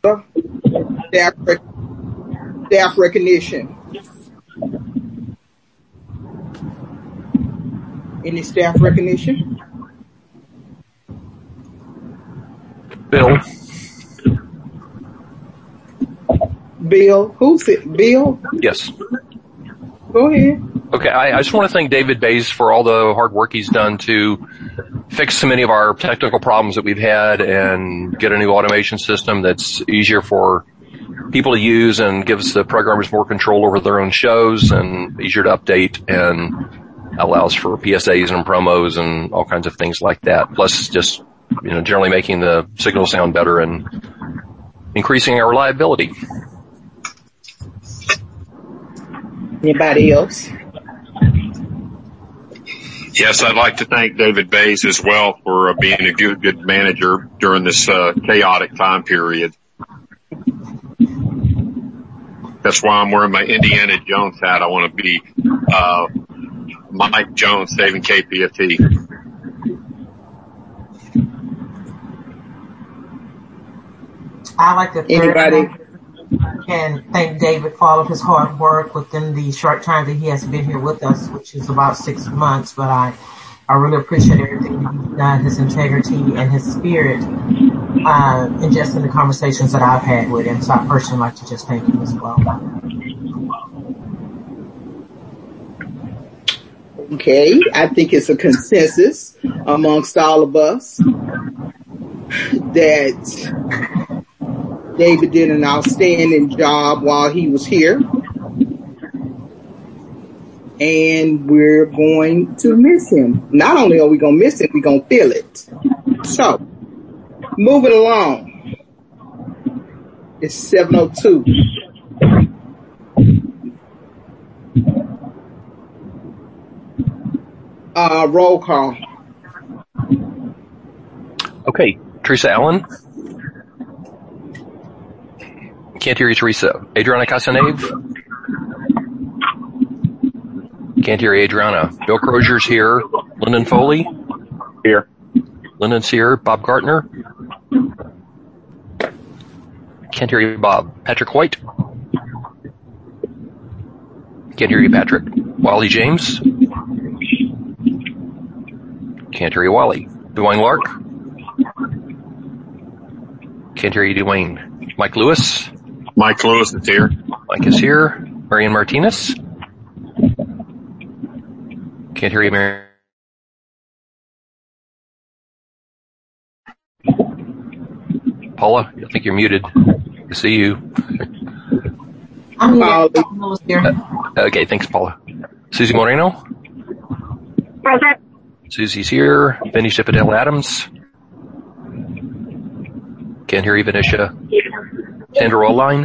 Staff, staff recognition. Any staff recognition? Bill. Bill. Who's it? Bill? Yes. Go ahead. Okay, I just want to thank David Bays for all the hard work he's done to fix so many of our technical problems that we've had and get a new automation system that's easier for people to use and gives the programmers more control over their own shows and easier to update and allows for PSAs and promos and all kinds of things like that. Plus just, generally making the signal sound better and increasing our reliability. Anybody else? Yes, I'd like to thank David Bays as well for being a good manager during this chaotic time period. That's why I'm wearing my Indiana Jones hat. I want to be Mike Jones saving KPFT. I like to and thank David for all of his hard work within the short time that he has been here with us, which is about 6 months. But I really appreciate everything he's done, his integrity and his spirit, and just in the conversations that I've had with him. So I personally like to just thank him as well. Okay, I think it's a consensus amongst all of us that David did an outstanding job while he was here. And we're going to miss him. Not only are we going to miss him, we're going to feel it. So, moving along. It's 7:02. Roll call. Okay, Teresa Allen. Can't hear you, Teresa. Adriana Casanave. Can't hear you, Adriana. Bill Crozier's here. Lyndon Foley. Here. Lyndon's here. Bob Gartner. Can't hear you, Bob. Patrick White. Can't hear you, Patrick. Wally James. Can't hear you, Wally. Dwayne Lark. Can't hear you, Dwayne. Mike Lewis. Mike Lewis is here. Mike is here. Marian Martinez. Can't hear you, Marian. Paula, I think you're muted. I see you. I'm here. Okay, thanks, Paula. Susie Moreno. Present. Susie's here. Venetia Fidel Adams. Can't hear you, Venetia. Sandra Rolline.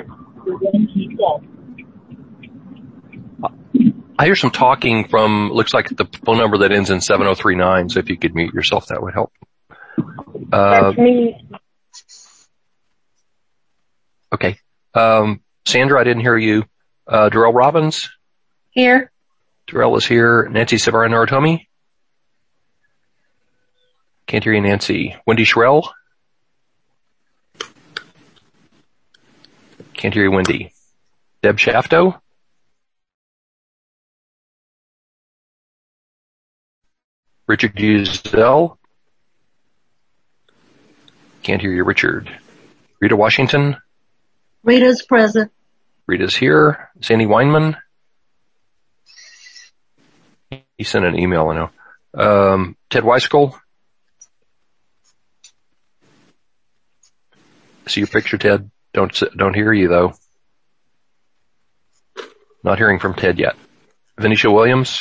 I hear some talking from, looks like the phone number that ends in 7039, so if you could mute yourself, that would help. That's me. Okay. Sandra, I didn't hear you. Darrell Robbins? Here. Darrell is here. Nancy Severino-Norotomi? Can't hear you, Nancy. Wendy Shrell? Can't hear you, Wendy. Deb Shafto? Richard Uzel? Can't hear you, Richard. Rita Washington? Rita's present. Rita's here. Sandy Weinman? He sent an email, I know. Ted Weiskell? See your picture, Ted. Don't hear you, though. Not hearing from Ted yet. Venetia Williams?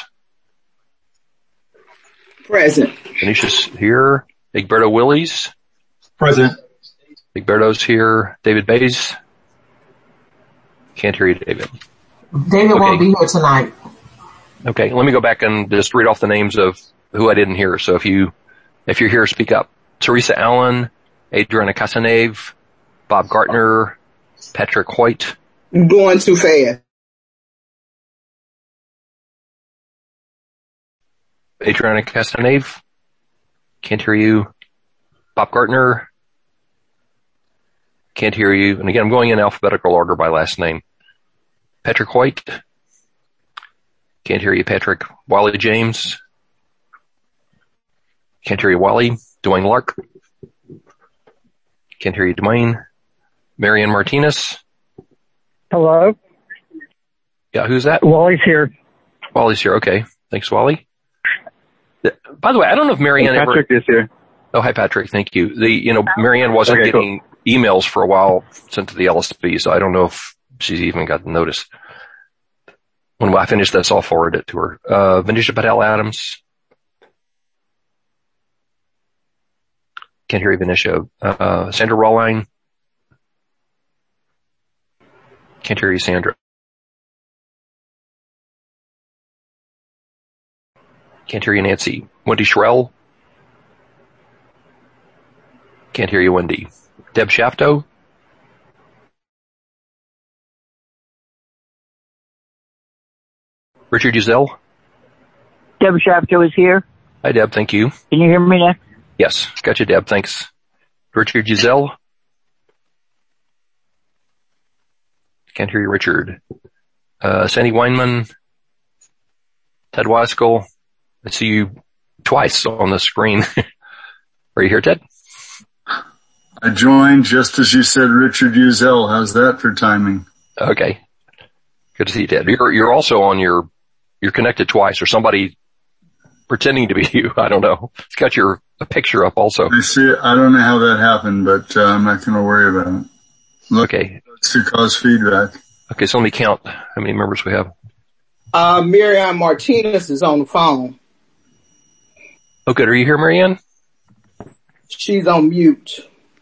Present. Venetia's here. Egberto Willies? Present. Egberto's here. David Bays? Can't hear you, David. David won't be here tonight. Okay, let me go back and just read off the names of who I didn't hear. So if you're here, speak up. Teresa Allen, Adriana Casanave, Bob Gartner, Patrick White. Going too fast. Adriana Casanave. Can't hear you. Bob Gartner. Can't Can't hear you. And again, I'm going in alphabetical order by last name. Patrick Hoyt. Can't hear you, Patrick. Wally James. Can't hear you, Wally. Dwayne Lark. Can't hear you, Dwayne. Marianne Martinez. Hello? Yeah, who's that? Wally's here. Wally's here, okay. Thanks, Wally. By the way, I don't know if Marianne Patrick is here. Oh, hi, Patrick. Thank you. Marianne wasn't getting emails for a while sent to the LSP, so I don't know if she's even got the notice. When I finish this, I'll forward it to her. Venetia Patel Adams. Can't hear you, Venetia. Sandra Rawline. Can't hear you, Sandra. Can't hear you, Nancy. Wendy Shrell. Can't hear you, Wendy. Deb Shafto. Richard Uzel. Deb Shafto is here. Hi, Deb. Thank you. Can you hear me now? Yes. Got you, Deb. Thanks. Richard Uzel. Can't hear you, Richard. Sandy Weinman. Ted Waskell. I see you twice on the screen. Are you here, Ted? I joined just as you said Richard Uzel. How's that for timing? Okay. Good to see you, Ted. You're also on you're connected twice, or somebody pretending to be you. I don't know. It's got a picture up also. I see it. I don't know how that happened, but I'm not going to worry about it. Look, okay. It's to cause feedback. Okay, so let me count how many members we have. Marianne Martinez is on the phone. Oh, good. Are you here, Marianne? She's on mute.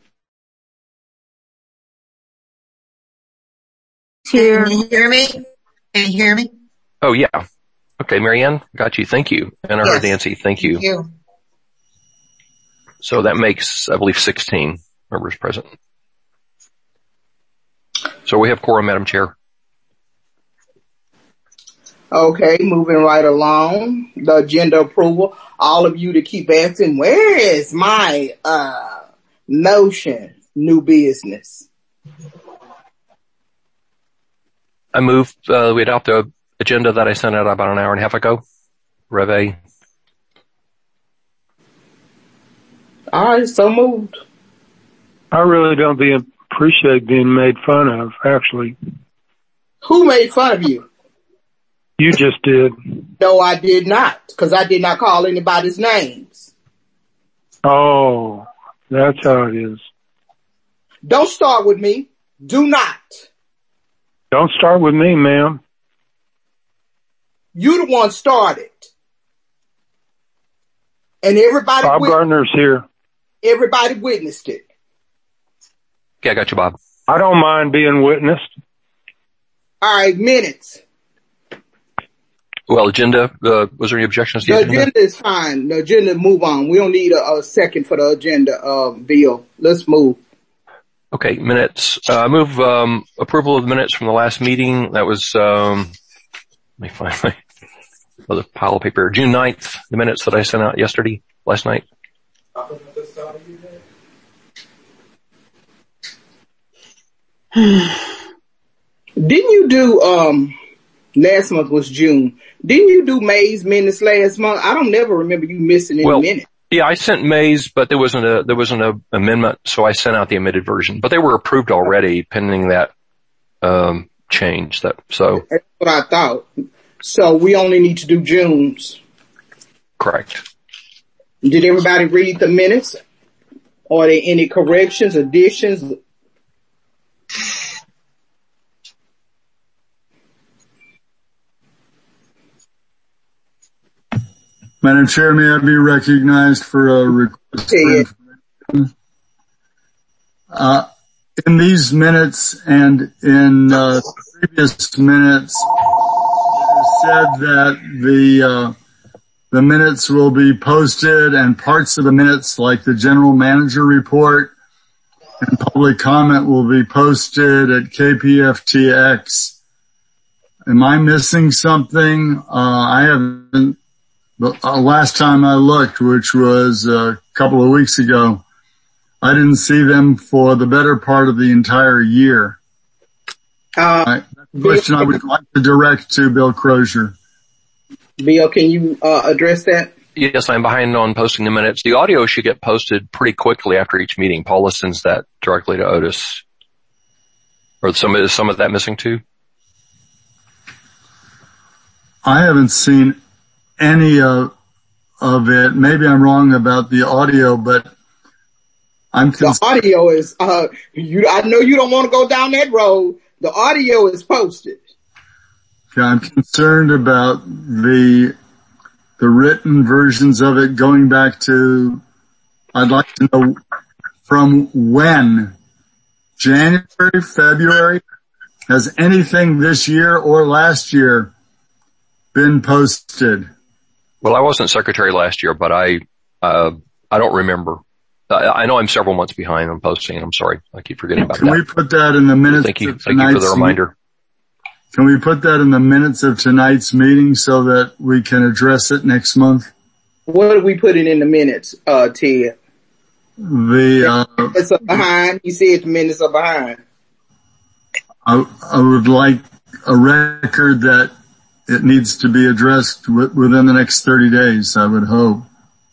Can you hear me? Can you hear me? Oh, yeah. Okay, Marianne, got you. Thank you. And I heard Nancy. Thank you. Thank you. So that makes, I believe, 16 members present. So we have quorum, Madam Chair. Okay, moving right along. The agenda approval. All of you to keep asking, where is my motion? New business. I move we adopt the agenda that I sent out about an hour and a half ago. Rev A. All right, so moved. I really don't appreciate being made fun of, actually. Who made fun of you? You just did. No, I did not, because I did not call anybody's names. Oh, that's how it is. Don't start with me. Do not. Don't start with me, ma'am. You the one started. And everybody Bob Gardner's here. Everybody witnessed it. Okay, I got you, Bob. I don't mind being witnessed. All right, minutes. Well, agenda, was there any objections to the agenda? The agenda is fine. The agenda, move on. We don't need a second for the agenda, Bill. Let's move. Okay, minutes. Move approval of the minutes from the last meeting. That was, let me find my other pile of paper. June 9th, the minutes that I sent out last night. Didn't you do, last month was June. Didn't you do May's minutes last month? I don't never remember you missing any minutes. Yeah, I sent May's, but there wasn't a amendment, so I sent out the amended version. But they were approved already, pending that change. That's what I thought. So we only need to do June's. Correct. Did everybody read the minutes? Are there any corrections, additions? Madam Chair, may I be recognized for a request for information? In these minutes and in previous minutes, it is said that the minutes will be posted and parts of the minutes, like the general manager report and public comment, will be posted at KPFTX. Am I missing something? I haven't. Last time I looked, which was a couple of weeks ago, I didn't see them for the better part of the entire year. That's a question I would like to direct to Bill Crozier. Bill, can you address that? Yes, I'm behind on posting the minutes. The audio should get posted pretty quickly after each meeting. Paula sends that directly to Otis. Or is some of that missing too? I haven't seen any of it. Maybe I'm wrong about the audio, but the audio is, I know you don't want to go down that road. The audio is posted. Okay, I'm concerned about the written versions of it going back to, I'd like to know from when? January, February? Has anything this year or last year been posted? Well, I wasn't secretary last year, but I don't remember. I know I'm several months behind on posting. I'm sorry. I keep forgetting about that. Can we put that in the minutes? Thank you for the reminder. Can we put that in the minutes of tonight's meeting so that we can address it next month? What are we putting in the minutes, Ted? Minutes are behind. You said the minutes are behind. I would like a record that it needs to be addressed within the next 30 days, I would hope.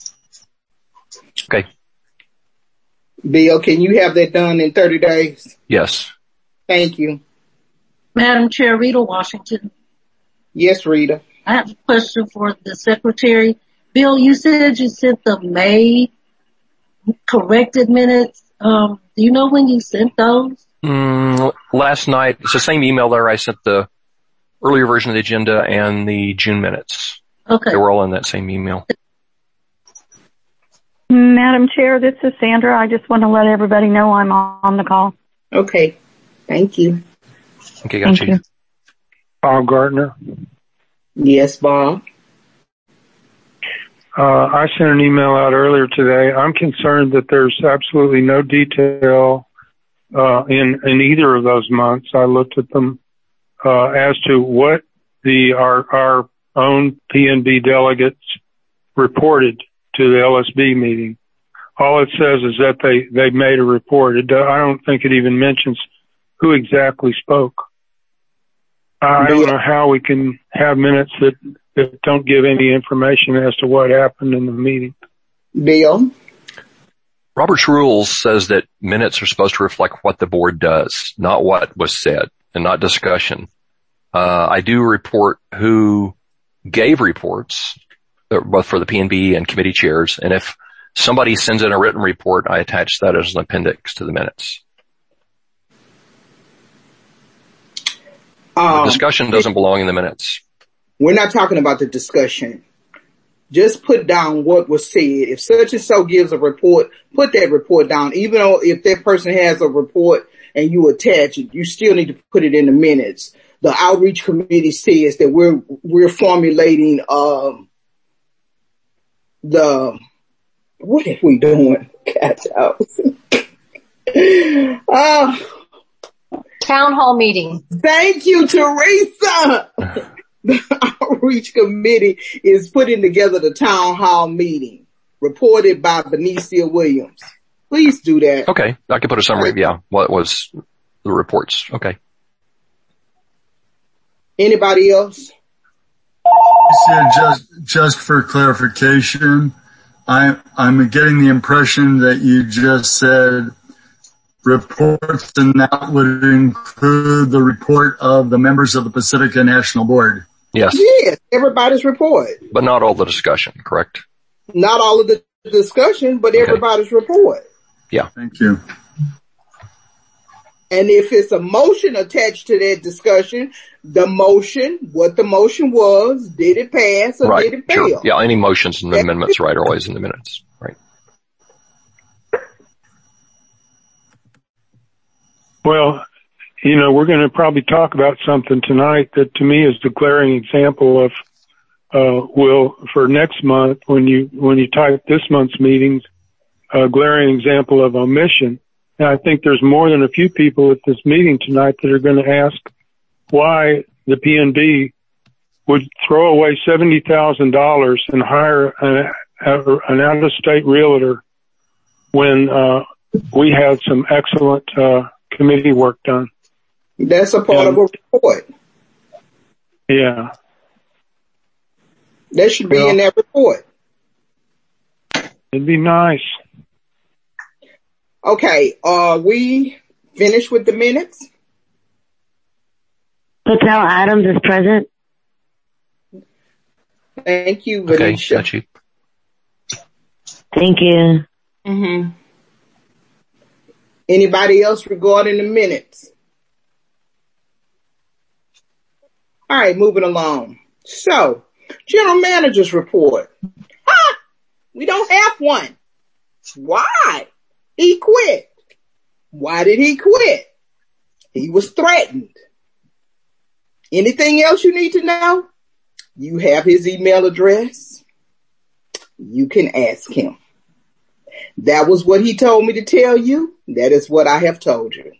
Okay. Bill, can you have that done in 30 days? Yes. Thank you. Madam Chair, Rita Washington. Yes, Rita. I have a question for the secretary. Bill, you said you sent the May corrected minutes. Do you know when you sent those? Last night. It's the same email there. I sent the earlier version of the agenda and the June minutes. Okay. They were all in that same email. Madam Chair, this is Sandra. I just want to let everybody know I'm on the call. Okay. Thank you. Okay, got you. Bob Gardner. Yes, Bob. I sent an email out earlier today. I'm concerned that there's absolutely no detail in either of those months. I looked at them as to what our own PNB delegates reported to the LSB meeting. All it says is that they made a report. I don't think it even mentions who exactly spoke. I don't know how we can have minutes that don't give any information as to what happened in the meeting. Bill? Robert's rules says that minutes are supposed to reflect what the board does, not what was said, and not discussion. I do report who gave reports, both for the PNB and committee chairs, and if somebody sends in a written report, I attach that as an appendix to the minutes. The discussion doesn't belong in the minutes. We're not talking about the discussion. Just put down what was said. If such and so gives a report, put that report down. Even though if that person has a report and you attach it, you still need to put it in the minutes. The outreach committee says that we're formulating what are we doing? Catch out. Town hall meeting. Thank you, Teresa. The outreach committee is putting together the town hall meeting, reported by Benicia Williams. Please do that. Okay. I can put a summary. Yeah. What was the reports? Okay. Anybody else? Just for clarification, I'm getting the impression that you just said reports, and that would include the report of the members of the Pacifica National Board. Yes. Yes, everybody's report. But not all the discussion, correct? Not all of the discussion, but everybody's report. Yeah. Thank you. And if it's a motion attached to that discussion, what the motion was, did it pass or did it fail? Sure. Yeah, any motions and amendments, are always in the minutes. Right. Well, we're going to probably talk about something tonight that to me is the glaring example of, for next month, when you type this month's meetings, a glaring example of omission. And I think there's more than a few people at this meeting tonight that are going to ask why the PNB would throw away $70,000 and hire an out-of-state realtor when we had some excellent committee work done. That's a part of a report. Yeah. That should be in that report. It'd be nice. Okay, are we finished with the minutes? Patel Adams is present. Thank you, Okay, Venetia. got you. Thank you. Mm-hmm. Anybody else regarding the minutes? All right, moving along. So, general manager's report. We don't have one. Why? He quit. Why did he quit? He was threatened. Anything else you need to know? You have his email address. You can ask him. That was what he told me to tell you. That is what I have told you.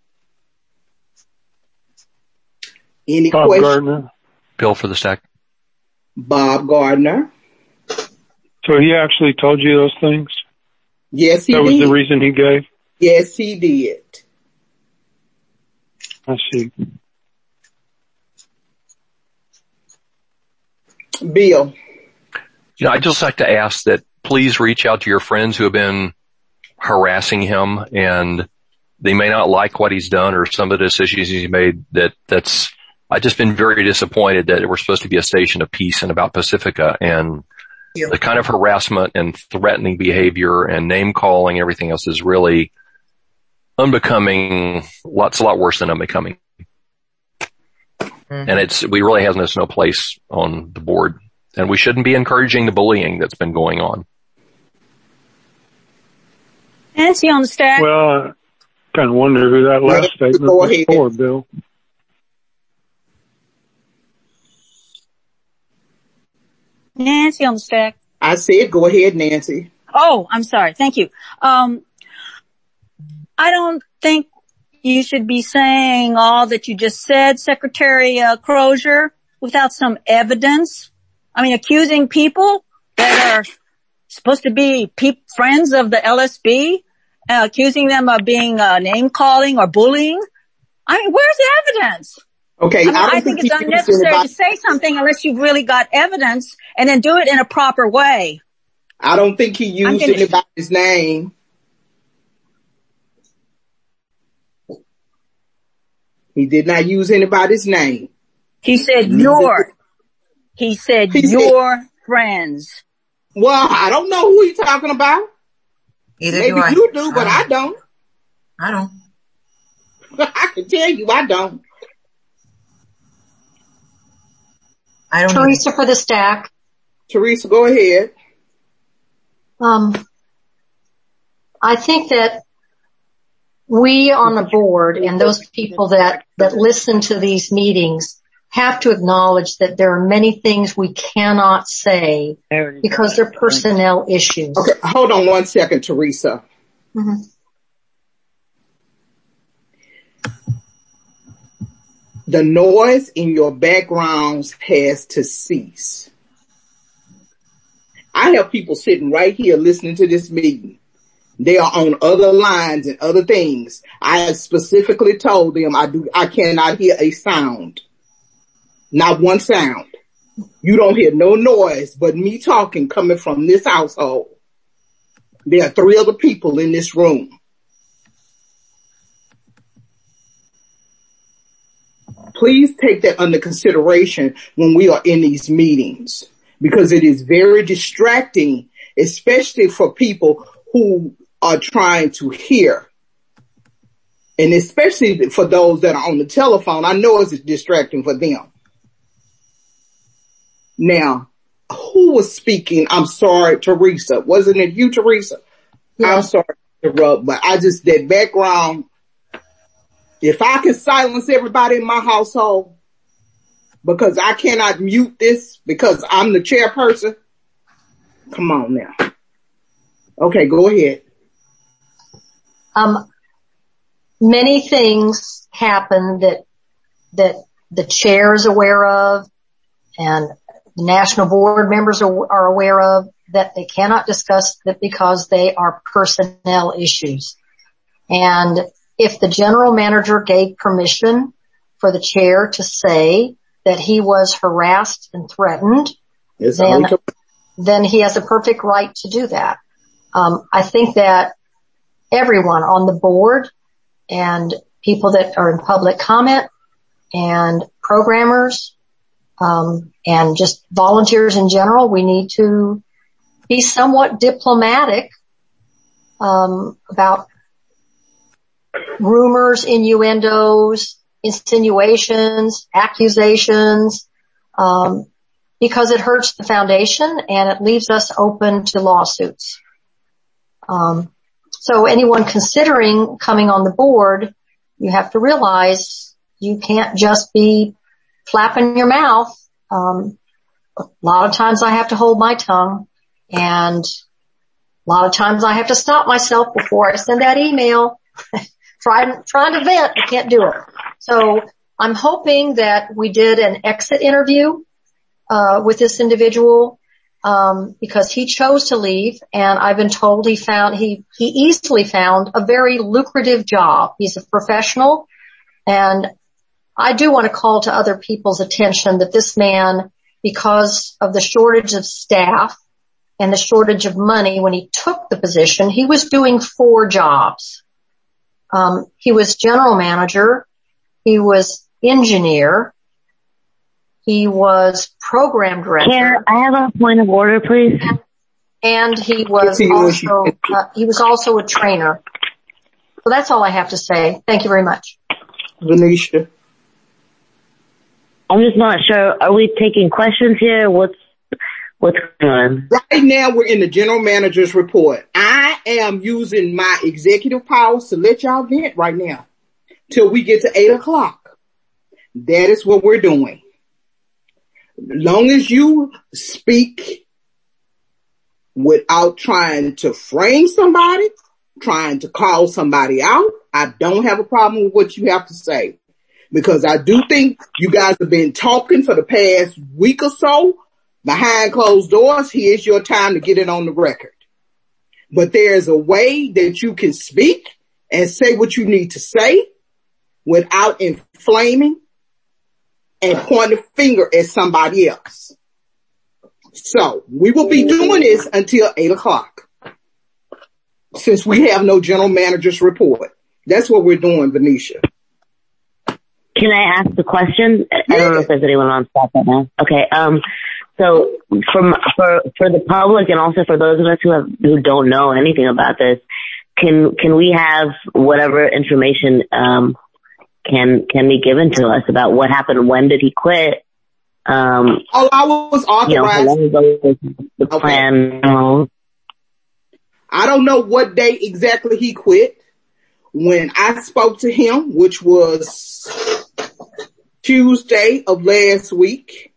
Any Bob questions? Gardner. Bill for the stack. Bob Gardner. So he actually told you those things? Yes, he did. That was did. the reason he gave? Yes, he did. I see. Bill. I'd just like to ask that please reach out to your friends who have been harassing him, and they may not like what he's done or some of the decisions he's made. I've just been very disappointed that we're supposed to be a station of peace and about Pacifica, and the kind of harassment and threatening behavior and name calling, everything else is really unbecoming. It's a lot worse than unbecoming. Mm-hmm. And we really have no place on the board, and we shouldn't be encouraging the bullying that's been going on. Nancy on the stack. Well, I kind of wonder who that last statement was for, Bill. Nancy on the stack. I said go ahead, Nancy. Oh, I'm sorry. Thank you. I don't think you should be saying all that you just said, Secretary Crozier, without some evidence. I mean, accusing people that are supposed to be friends of the LSB, accusing them of being name calling or bullying. I mean, where's the evidence? Okay, I think it's unnecessary to say something unless you've really got evidence, and then do it in a proper way. I don't think he used anybody's name. He did not use anybody's name. He said your friends. Well, I don't know who he's talking about. Maybe you do, but I don't. I don't. I can tell you I don't. Teresa for the stack. Teresa, go ahead. I think that we on the board and those people that listen to these meetings have to acknowledge that there are many things we cannot say because they're personnel issues. Okay, hold on one second, Teresa. Mm-hmm. The noise in your backgrounds has to cease. I have people sitting right here listening to this meeting. They are on other lines and other things. I have specifically told them I cannot hear a sound. Not one sound. You don't hear no noise but me talking coming from this household. There are 3 other people in this room. Please take that under consideration when we are in these meetings, because it is very distracting, especially for people who are trying to hear. And especially for those that are on the telephone, I know it's distracting for them. Now, who was speaking? I'm sorry, Teresa. Wasn't it you, Teresa? Yeah. I'm sorry to interrupt, but that background, if I can silence everybody in my household because I cannot mute this because I'm the chairperson, come on now. Okay, go ahead. Many things happen that the chair is aware of and the national board members are aware of that they cannot discuss that because they are personnel issues. And if the general manager gave permission for the chair to say that he was harassed and threatened, then he has a perfect right to do that. I think that everyone on the board and people that are in public comment and programmers, and just volunteers in general, we need to be somewhat diplomatic, about rumors, innuendos, insinuations, accusations, because it hurts the foundation and it leaves us open to lawsuits. So anyone considering coming on the board, you have to realize you can't just be flapping your mouth. A lot of times I have to hold my tongue, and a lot of times I have to stop myself before I send that email. trying to vent, I can't do it. So I'm hoping that we did an exit interview with this individual, because he chose to leave, and I've been told he easily found a very lucrative job. He's a professional, and I do want to call to other people's attention that this man, because of the shortage of staff and the shortage of money when he took the position, he was doing 4 jobs. He was general manager, he was engineer, he was program director. Chair, I have a point of order, please. And he was also a trainer. So that's all I have to say. Thank you very much. Venetia. I'm just not sure. Are we taking questions here? What's going on? Right now we're in the general manager's report. I am using my executive powers to let y'all vent right now till we get to 8:00. That is what we're doing. Long as you speak without trying to frame somebody, trying to call somebody out, I don't have a problem with what you have to say. Because I do think you guys have been talking for the past week or so behind closed doors. Here's your time to get it on the record. But there's a way that you can speak and say what you need to say without inflaming and pointing a finger at somebody else. So we will be doing this until 8:00. Since we have no general manager's report. That's what we're doing, Venetia. Can I ask the question? I don't know if there's anyone on staff right now. Okay. So for the public and also for those of us who don't know anything about this, can we have whatever information can be given to us about what happened? When did he quit? I was authorized. How long ago was the plan? I don't know what day exactly he quit. When I spoke to him, which was Tuesday of last week,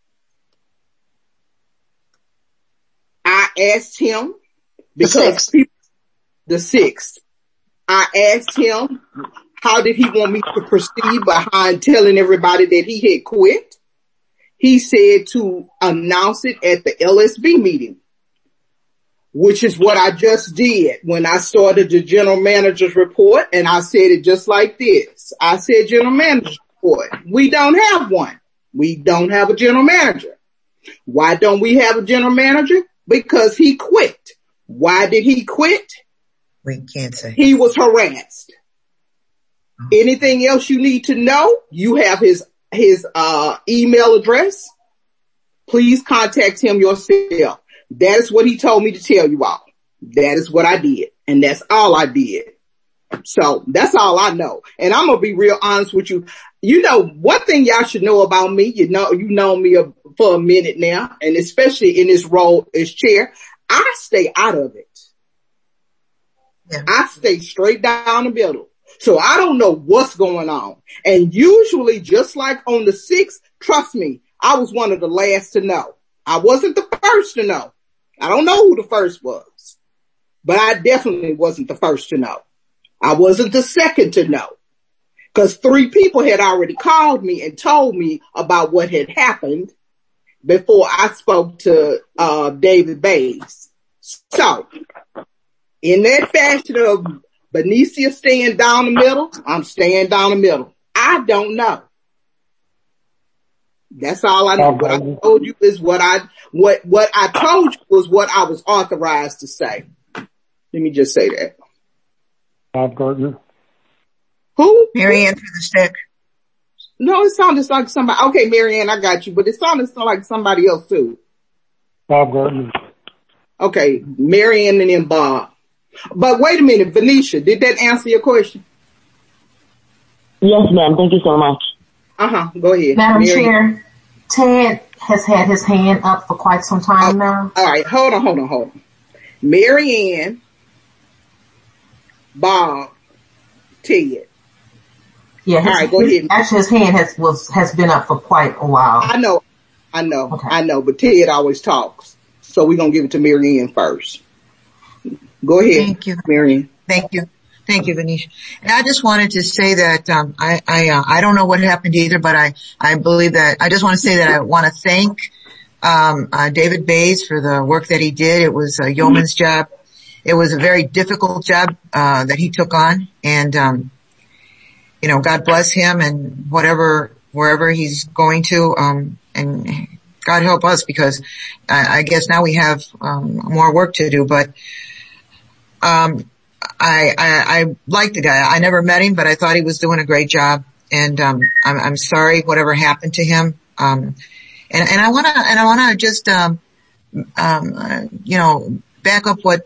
I asked him, because the 6th, I asked him, how did he want me to proceed behind telling everybody that he had quit? He said to announce it at the LSB meeting, which is what I just did when I started the general manager's report, and I said it just like this. I said general manager's report. We don't have one. We don't have a general manager. Why don't we have a general manager? Because he quit. Why did he quit? We can't say. He was harassed. Anything else you need to know? You have his email address. Please contact him yourself. That is what he told me to tell you all. That is what I did. And that's all I did. So that's all I know. And I'm going to be real honest with you. You know, one thing y'all should know about me, you know me for a minute now, and especially in this role as chair, I stay out of it. Yeah. I stay straight down the middle. So I don't know what's going on. And usually, just like on the 6th, trust me, I was one of the last to know. I wasn't the first to know. I don't know who the first was, but I definitely wasn't the first to know. I wasn't the second to know, because 3 people had already called me and told me about what had happened before I spoke to David Bays. So in that fashion of Benicia staying down the middle. I'm staying down the middle. I don't know. That's all I know. What I told you is what I told you was what I was authorized to say. Let me just say that. Bob Gardner. Who? Marianne through the stick. No, it sounded like somebody. Okay, Marianne, I got you, but it sounded like somebody else too. Bob Gardner. Okay, Marianne and then Bob. But wait a minute, Venetia, did that answer your question? Yes, ma'am. Thank you so much. Go ahead. Madam Chair, Ted has had his hand up for quite some time now. All right, hold on. Marianne, Bob, Ted. Yeah, all right, go ahead. Actually, his hand has been up for quite a while. I know, but Ted always talks. So we're going to give it to Marianne first. Go ahead. Thank you. Marianne. Thank you, Venetia. And I just wanted to say that, I don't know what happened either, but I believe that, I just want to say that I want to thank, David Bays for the work that he did. It was a yeoman's job. It was a very difficult job, that he took on. And, God bless him and wherever he's going to, and God help us because I guess now we have, more work to do, but, I like the guy. I never met him, but I thought he was doing a great job. And, I'm sorry whatever happened to him. And I wanna just, back up what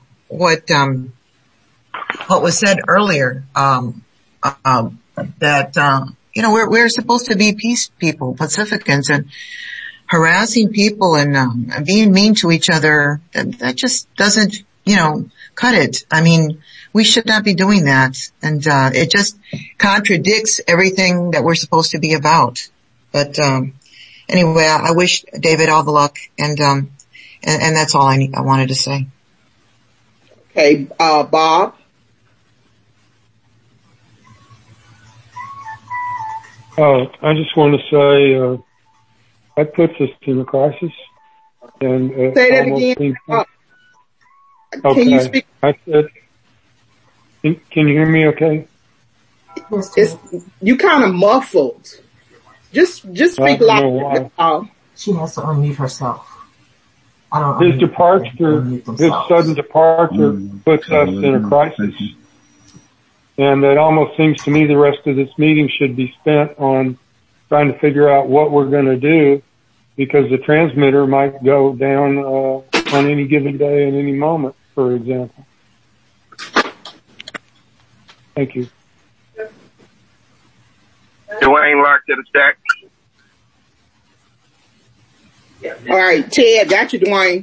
was said earlier, that, we're supposed to be peace people, pacificans, and harassing people and, being mean to each other, that just doesn't, cut it. I mean, we should not be doing that. And, it just contradicts everything that we're supposed to be about. But, anyway, I wish David all the luck and that's all I wanted to say. Okay, Bob. I just want to say, that puts us in a crisis. And say that again. Okay. Can you speak? I said, can you hear me okay? You kind of muffled. Just speak loud. She has to unmute herself. His sudden departure puts us in a crisis. And it almost seems to me the rest of this meeting should be spent on trying to figure out what we're going to do because the transmitter might go down on any given day in any moment, for example. Thank you. Dwayne Lark to the stack. All right, Ted, got you, Dwayne.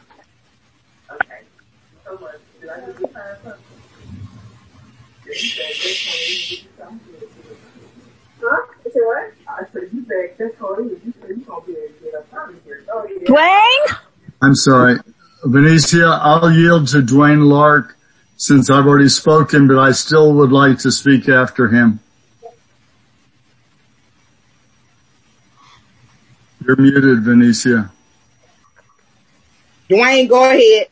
Dwayne? I'm sorry. Venetia, I'll yield to Dwayne Lark since I've already spoken, but I still would like to speak after him. You're muted, Venetia. Dwayne, go ahead.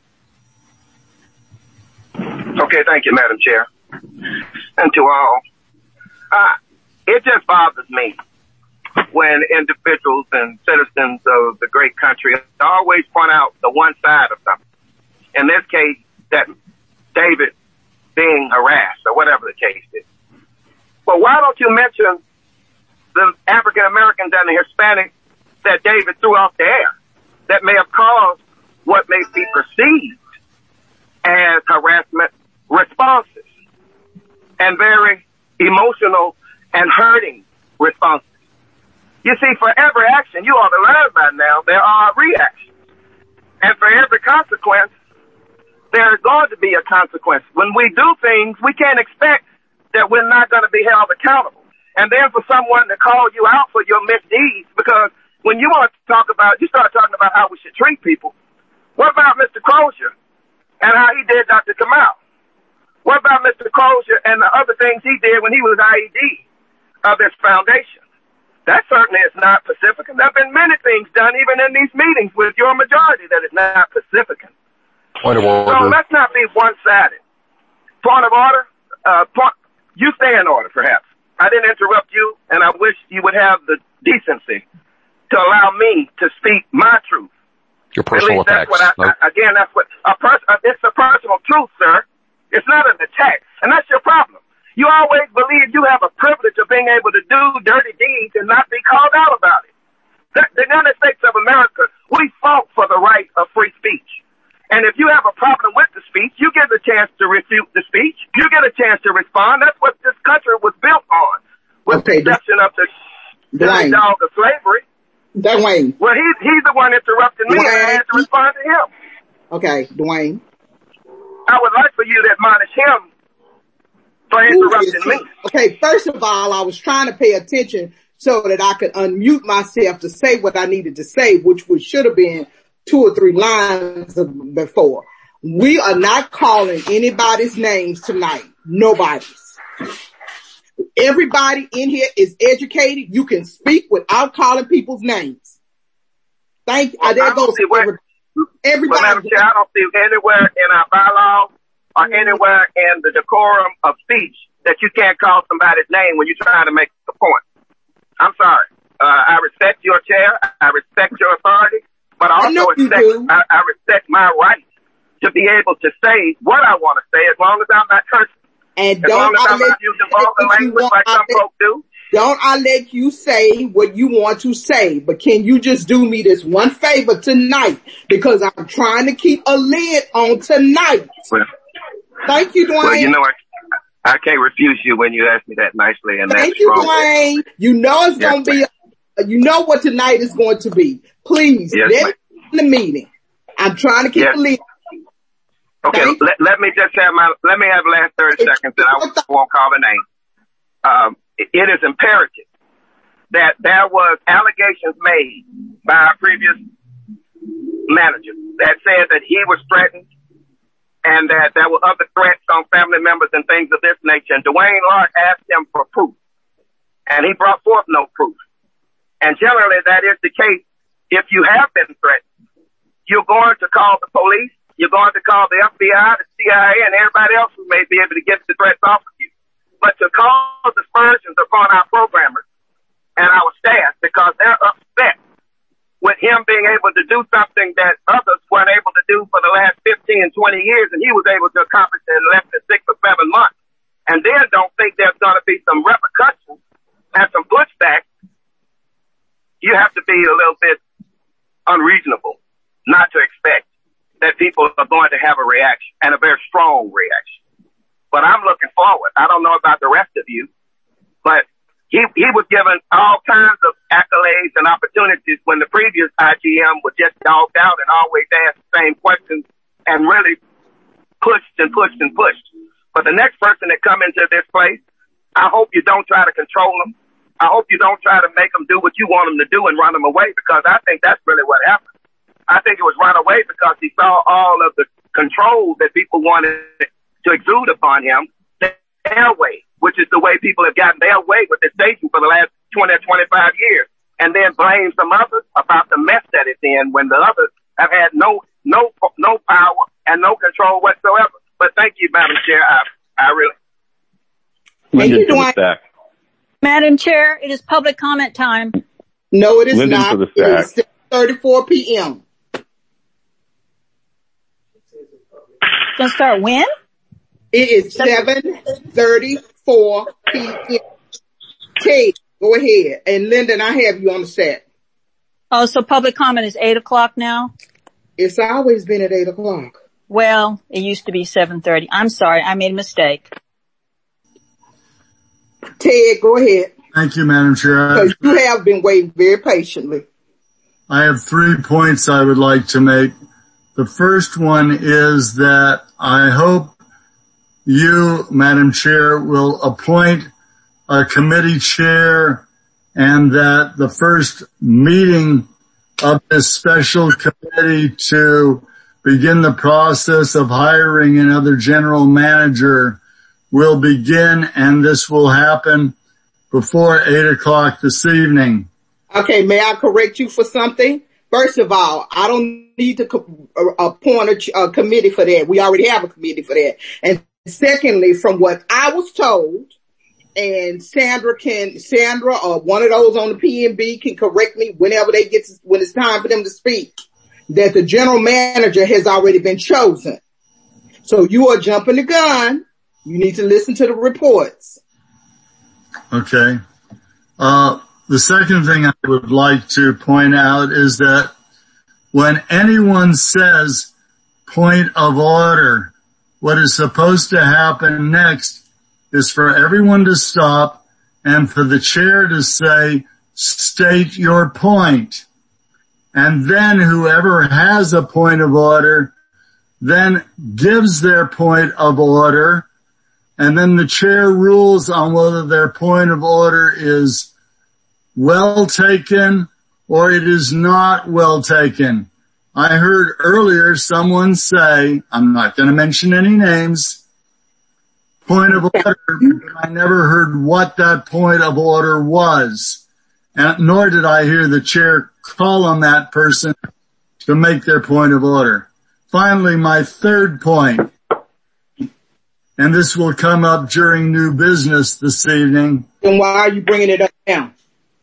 Okay, thank you, Madam Chair. And to all, it just bothers me when individuals and citizens of the great country always point out the one side of something. In this case, that David being harassed or whatever the case is. But why don't you mention the African Americans and the Hispanics that David threw off the air that may have caused what may be perceived as harassment responses and very emotional and hurting responses. You see, for every action, you ought to learn by now, there are reactions. And for every consequence, there is going to be a consequence. When we do things, we can't expect that we're not going to be held accountable. And then for someone to call you out for your misdeeds, because when you want to you start talking about how we should treat people. What about Mr. Crozier and how he did Dr. Kamal? What about Mr. Crozier and the other things he did when he was IED of this foundation? That certainly is not pacific. There have been many things done even in these meetings with your majority that is not pacific. Point of order. So let's not be one-sided. Point of order. You stay in order, perhaps. I didn't interrupt you, and I wish you would have the decency to allow me to speak my truth. Your personal attacks. That's what it's a personal truth, sir. It's not an attack, and that's your problem. You always believe you have a privilege of being able to do dirty deeds and not be called out about it. The United States of America, we fought for the right of free speech. And if you have a problem with the speech, you get a chance to refute the speech. You get a chance to respond. That's what this country was built on, with the exception of the dog of slavery. Dwayne. Well, he's the one interrupting me, and I had to respond to him. Okay, Dwayne. I would like for you to admonish him for interrupting me. Okay, first of all, I was trying to pay attention so that I could unmute myself to say what I needed to say, which should have been 2 or 3 lines before. We are not calling anybody's names tonight. Nobody's. Everybody in here is educated. You can speak without calling people's names. Thank you. There goes everybody. But Madam Chair, I don't see anywhere in our bylaws or anywhere in the decorum of speech that you can't call somebody's name when you're trying to make a point. I'm sorry. I respect your chair. I respect your authority. But I also I respect my right to be able to say what I want to say as long as I'm not cursing. And as long as I'm not using vulgar language like some folks do. Don't I let you say what you want to say, but can you just do me this one favor tonight? Because I'm trying to keep a lid on tonight. Well, thank you, Dwayne. Well, you know, I can't refuse you when you ask me that nicely. And thank you, Dwayne. You know it's going to be, you know what tonight is going to be. Please, let me in the meeting. I'm trying to keep a lid. Okay, let me just have let me have the last 30 seconds and I won't call the name. It is imperative that there was allegations made by our previous manager that said that he was threatened and that there were other threats on family members and things of this nature. And Dwayne Lark asked him for proof, and he brought forth no proof. And generally that is the case. If you have been threatened, you're going to call the police, you're going to call the FBI, the CIA, and everybody else who may be able to get the threats off of you. But to cause aspersions upon our programmers and our staff because they're upset with him being able to do something that others weren't able to do for the last 15, 20 years, and he was able to accomplish it in less than 6 or 7 months, and then don't think there's going to be some repercussions and some pushback, you have to be a little bit unreasonable not to expect that people are going to have a reaction, and a very strong reaction. But I'm looking forward. I don't know about the rest of you, but he was given all kinds of accolades and opportunities when the previous IGM was just dogged out and always asked the same questions and really pushed and pushed and pushed. But the next person that come into this place, I hope you don't try to control them. I hope you don't try to make them do what you want them to do and run them away, because I think that's really what happened. I think it was run away because he saw all of the control that people wanted to exude upon him their way, which is the way people have gotten their way with this station for the last 20 or 25 years, and then blame some others about the mess that it's in when the others have had no power and no control whatsoever. But thank you, Madam Chair. I really. Lyndon for the stack. Madam Chair, it is public comment time. No, it is Lyndon not. For the stack. It is 6:34 p.m. It's going to start when? It is 7:34 p.m. Kate, go ahead. And Lyndon, I have you on the set. Oh, so public comment is 8 o'clock now? It's always been at 8 o'clock. Well, it used to be 7:30. I'm sorry, I made a mistake. Ted, go ahead. Thank you, Madam Chair. Because you have been waiting very patiently. I have 3 points I would like to make. The first one is that I hope you, Madam Chair, will appoint a committee chair, and that the first meeting of this special committee to begin the process of hiring another general manager will begin, and this will happen before 8 o'clock this evening. Okay, may I correct you for something? First of all, I don't need to appoint a committee for that. We already have a committee for that. And secondly, from what I was told, and Sandra or one of those on the PNB can correct me when it's time for them to speak, that the general manager has already been chosen. So you are jumping the gun. You need to listen to the reports. Okay. The second thing I would like to point out is that when anyone says point of order, what is supposed to happen next is for everyone to stop and for the chair to say, state your point. And then whoever has a point of order then gives their point of order, and then the chair rules on whether their point of order is well taken or it is not well taken. I heard earlier someone say, I'm not going to mention any names, point of order, but I never heard what that point of order was. And nor did I hear the chair call on that person to make their point of order. Finally, my third point, and this will come up during new business this evening. Then why are you bringing it up now?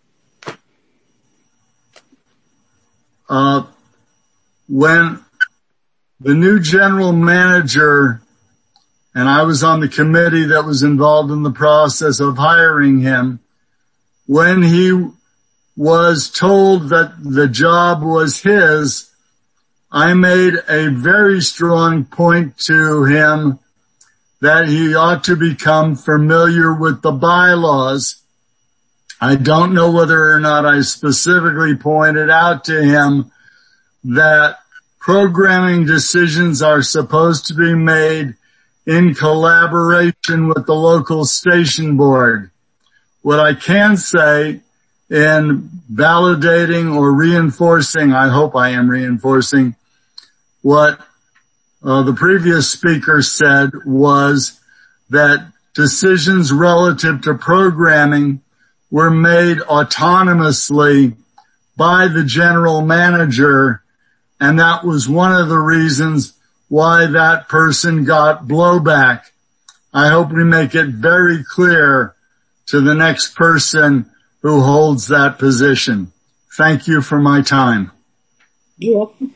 When the new general manager, and I was on the committee that was involved in the process of hiring him, when he was told that the job was his, I made a very strong point to him that he ought to become familiar with the bylaws. I don't know whether or not I specifically pointed out to him that programming decisions are supposed to be made in collaboration with the local station board. What I can say in validating or reinforcing, I hope I am reinforcing, what the previous speaker said was that decisions relative to programming were made autonomously by the general manager, and that was one of the reasons why that person got blowback. I hope we make it very clear to the next person who holds that position. Thank you for my time. You're welcome.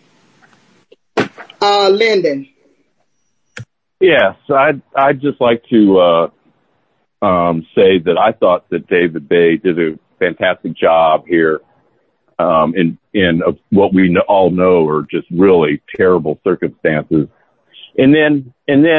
Lyndon. Yes, I'd just like to say that I thought that David Bay did a fantastic job here in what we all know are just really terrible circumstances. And then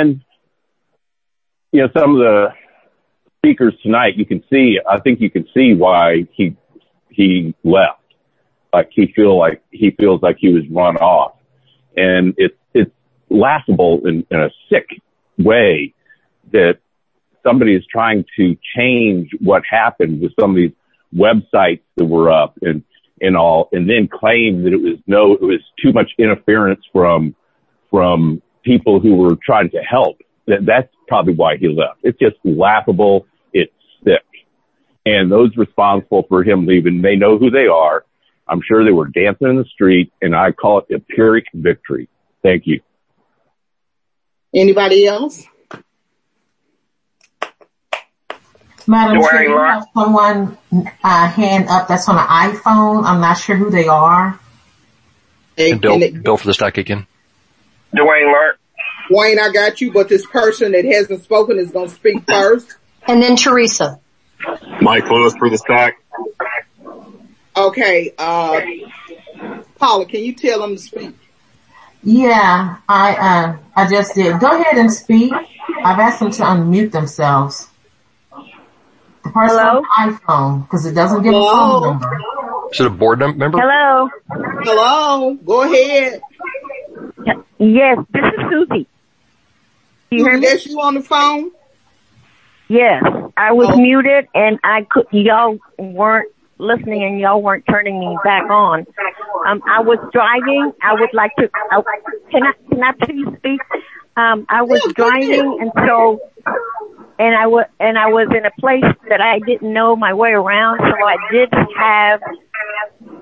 you know, some of the speakers tonight, I think you can see why he left. Like he feels like he was run off. And it's laughable in a sick way that somebody is trying to change what happened with some of these websites that were up and all, and then claim that it was too much interference from people who were trying to help. That's probably why he left. It's just laughable. It's sick. And those responsible for him leaving, they know who they are. I'm sure they were dancing in the street, and I call it a Pyrrhic victory. Thank you. Anybody else? Madam Chair, you have someone hand up that's on an iPhone. I'm not sure who they are. And Bill for the stock again. Dwayne Lark. Dwayne, I got you, but this person that hasn't spoken is going to speak first. And then Teresa. Mike Lewis for the stack. Okay, Paula, can you tell them to speak? Yeah, I just did. Go ahead and speak. I've asked them to unmute themselves. The person on the iPhone, because it doesn't give a phone number. Is it a board member? Hello. Hello. Go ahead. Yes, this is Susie. Do you hear me? Yes, you on the phone? Yes, I was muted and y'all weren't listening and y'all weren't turning me back on. I was driving. I would like to, can I please speak? I was driving and I was in a place that I didn't know my way around, so I did have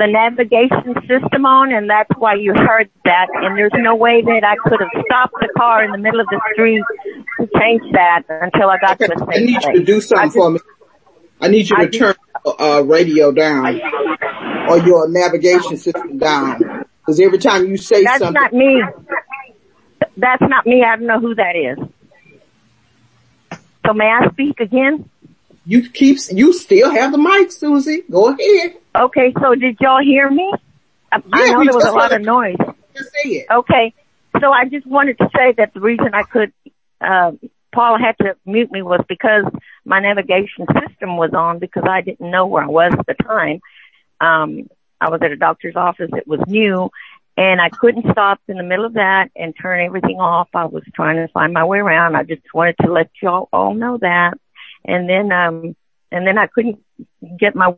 the navigation system on, and that's why you heard that. And there's no way that I could have stopped the car in the middle of the street to change that until I got to a safe place. I need you to do something for me. I need you to turn radio down or your navigation system down. Because every time you say something. That's not me. That's not me. I don't know who that is. So may I speak again? You still have the mic, Susie. Go ahead. Okay, so did y'all hear me? I know there was a lot of noise. Okay, so I just wanted to say that the reason I could, Paula had to mute me was because my navigation system was on because I didn't know where I was at the time. I was at a doctor's office. It was new, and I couldn't stop in the middle of that and turn everything off. I was trying to find my way around. I just wanted to let y'all all know that. And then I couldn't get myself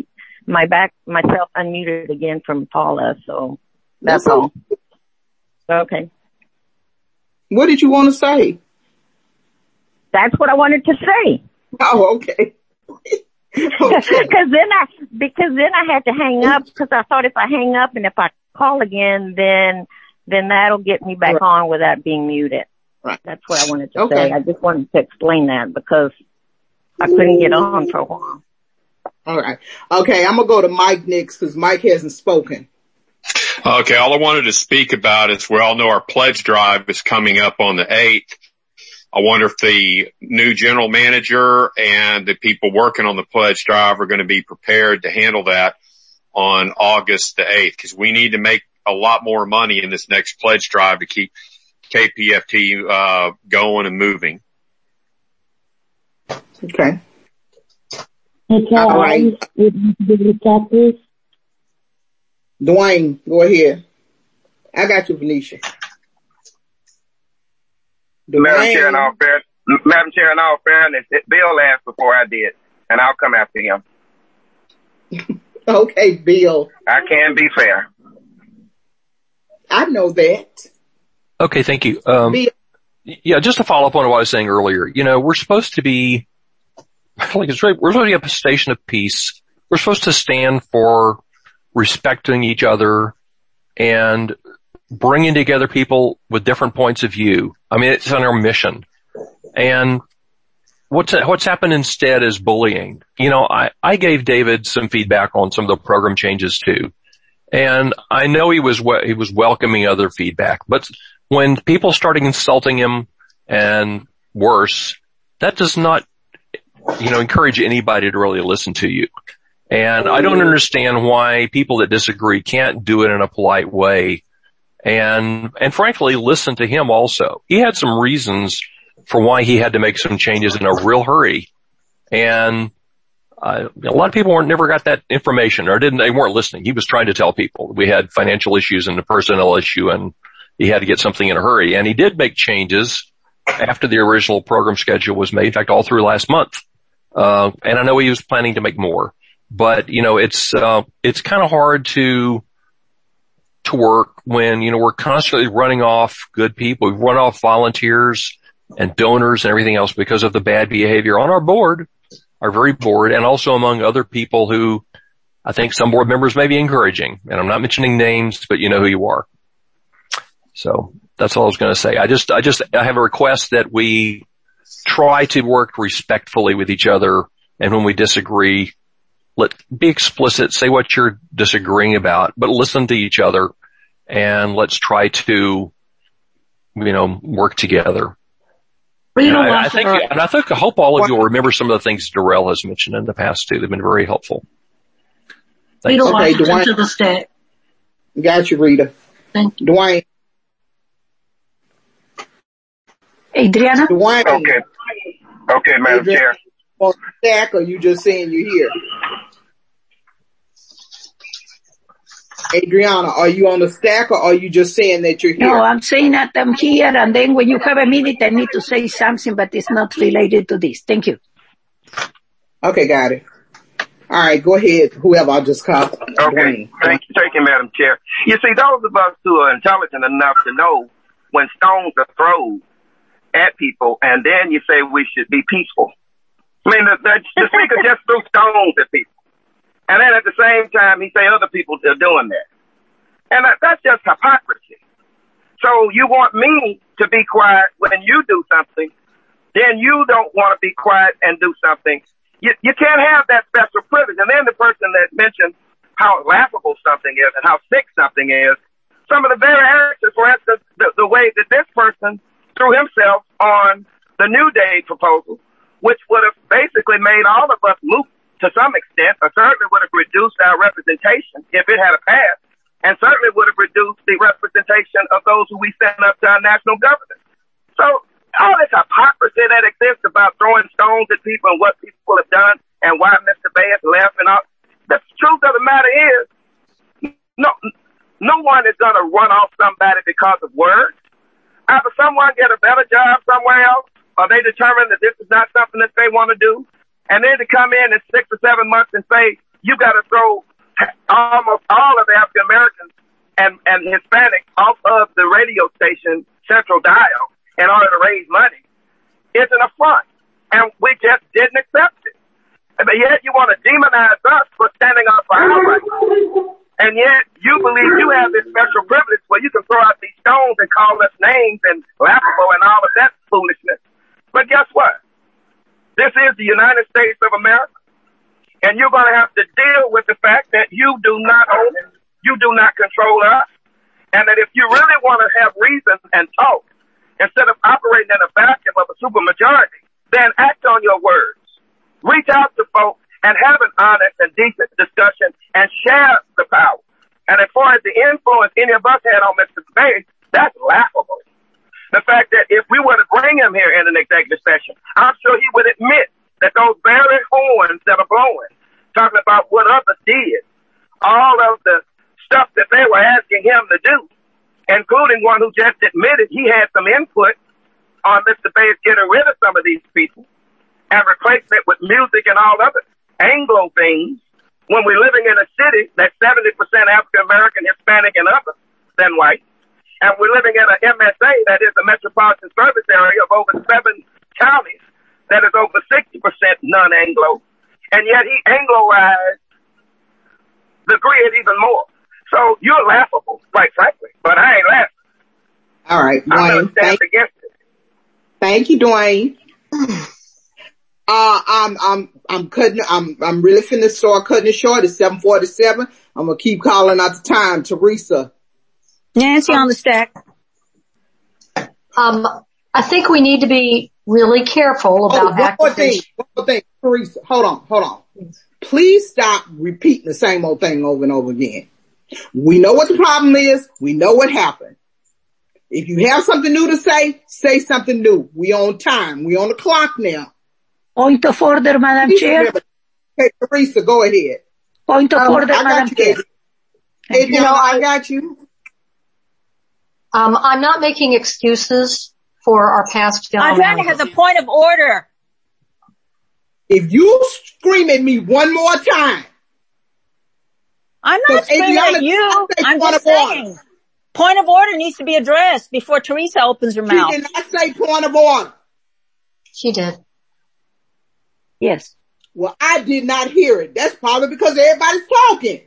unmuted again from Paula. So that's all. Okay. What did you want to say? That's what I wanted to say. Oh, okay. Because then I had to hang up because I thought if I hang up and if I call again, then that'll get me back on without being muted. Right. That's what I wanted to say. I just wanted to explain that because I couldn't get on for a while. All right. Okay, I'm going to go to Mike next because Mike hasn't spoken. Okay, all I wanted to speak about is we all know our pledge drive is coming up on the 8th. I wonder if the new general manager and the people working on the pledge drive are going to be prepared to handle that on August the 8th because we need to make a lot more money in this next pledge drive to keep KPFT going and moving. Okay. Okay, all right. Dwayne, go ahead. I got you, Venetia. Madam Chair, in all fairness, Bill asked before I did, and I'll come after him. Okay, Bill. I can be fair. I know that. Okay, thank you. Yeah, just to follow up on what I was saying earlier, we're supposed to be, we're supposed to be a station of peace. We're supposed to stand for respecting each other and bringing together people with different points of view. I mean, it's on our mission. And what's happened instead is bullying. I gave David some feedback on some of the program changes too. And I know he was welcoming other feedback, but when people started insulting him and worse, that does not, encourage anybody to really listen to you. And I don't understand why people that disagree can't do it in a polite way. And frankly, listen to him also. He had some reasons for why he had to make some changes in a real hurry. And a lot of people never got that information or they weren't listening. He was trying to tell people we had financial issues and a personnel issue and he had to get something in a hurry. And he did make changes after the original program schedule was made. In fact, all through last month. And I know he was planning to make more, but it's kind of hard to work when, we're constantly running off good people. We run off volunteers and donors and everything else because of the bad behavior on our board, our very board, and also among other people who I think some board members may be encouraging. And I'm not mentioning names, but you know who you are. So that's all I was going to say. I have a request that we try to work respectfully with each other. And when we disagree, be explicit, say what you're disagreeing about, but listen to each other and let's try to, work together. I hope all of you will remember some of the things Darrell has mentioned in the past too. They've been very helpful. Rita Washington to the stack. Got you, Rita. Thank you. Dwayne. Adriana? Dwayne. Okay, Madam Chair. On the stack, or you just saying you're here? Adriana, are you on the stack or are you just saying that you're here? No, I'm saying that I'm here, and then when you have a minute, I need to say something, but it's not related to this. Thank you. Okay, got it. All right, go ahead. Whoever I'll just call. Okay, thank you, Madam Chair. You see, those of us who are intelligent enough to know when stones are thrown at people, and then you say we should be peaceful. I mean, the speaker just threw stones at people. And then at the same time, he say other people are doing that. And that's just hypocrisy. So you want me to be quiet when you do something, then you don't want to be quiet and do something. You can't have that special privilege. And then the person that mentioned how laughable something is and how sick something is, some of the very actions, for instance, the way that this person threw himself on the New Day proposal, which would have basically made all of us moot to some extent, or certainly would have reduced our representation if it had a pass, and certainly would have reduced the representation of those who we send up to our national government. So all this hypocrisy that exists about throwing stones at people and what people have done and why Mr. Baez left and all, the truth of the matter is, no one is going to run off somebody because of words. Either someone get a better job somewhere else, or they determine that this is not something that they want to do, and then to come in 6 or 7 months and say, you got to throw almost all of the African Americans and Hispanics off of the radio station Central Dial in order to raise money, is an affront. And we just didn't accept it. But yet you want to demonize us for standing up for our rights. And yet you believe you have this special privilege where you can throw out these stones and call us names and laughable and all of that foolishness. But guess what? This is the United States of America. And you're going to have to deal with the fact that you do not own it. You do not control us. And that if you really want to have reason and talk, instead of operating in a vacuum of a supermajority, then act on your words. Reach out to folks and have an honest and decent discussion and share the power. And as far as the influence any of us had on Mr. Baez, that's laughable. The fact that if we were to bring him here in an executive session, I'm sure he would admit that those very horns that are blowing, talking about what others did, all of the stuff that they were asking him to do, including one who just admitted he had some input on Mr. Baez getting rid of some of these people and replacing it with music and all other Anglo things, when we're living in a city that's 70% African American, Hispanic, and other than white. And we're living in an MSA that is a metropolitan service area of over 7 counties that is over 60% non-Anglo. And yet he Angloized the grid even more. So you're laughable, quite frankly, but I ain't laughing. All right, Dwayne. Thank you, Dwayne. I'm really finna start cutting it short. It's 7:47. I'm gonna keep calling out the time. Teresa. Nancy on the stack. I think we need to be really careful about one more thing, Teresa. Hold on. Please stop repeating the same old thing over and over again. We know what the problem is. We know what happened. If you have something new to say something new. We on time. We on the clock now. Point of order, Madam Chair. Okay, Teresa, go ahead. Point of order, Madam Chair. I got you. I'm not making excuses for our past general Adriana manager. has a point of order. If you scream at me one more time. I'm not screaming at you. I'm just saying. Point of order needs to be addressed before Teresa opens her mouth. She did not say point of order. She did. Yes. Well, I did not hear it. That's probably because everybody's talking.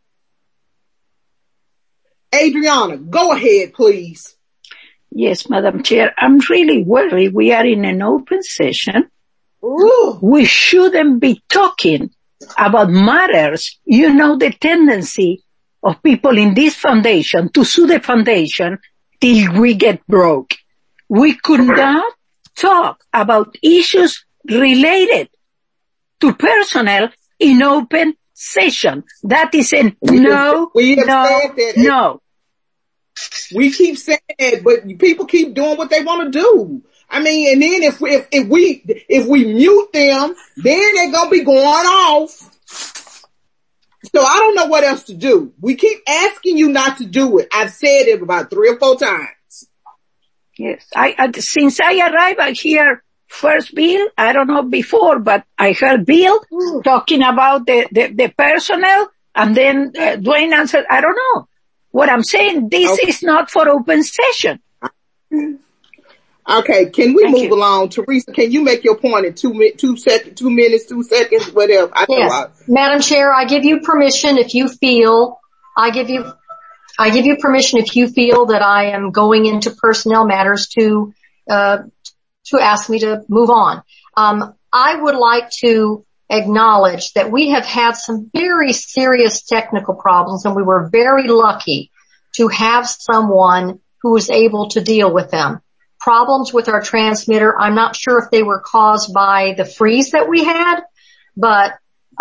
Adriana, go ahead, please. Yes, Madam Chair. I'm really worried. We are in an open session. Ooh. We shouldn't be talking about matters. You know the tendency of people in this foundation to sue the foundation till we get broke. We could not talk about issues related to personnel in open session. That is a no. We keep saying that, but people keep doing what they want to do. I mean, and then if we mute them, then they're gonna be going off. So I don't know what else to do. We keep asking you not to do it. I've said it about 3 or 4 times. Yes, since I arrived here, first Bill, I don't know before, but I heard Bill talking about the personnel, and then Dwayne answered, I don't know. What I'm saying, this is not for open session. Okay, can we move along? Teresa, can you make your point in 2 minutes, 2 seconds, whatever? Yes. Madam Chair, I give you permission if you feel, I give you permission if you feel that I am going into personnel matters to ask me to move on. I would like to acknowledge that we have had some very serious technical problems, and we were very lucky to have someone who was able to deal with them. Problems with our transmitter, I'm not sure if they were caused by the freeze that we had, but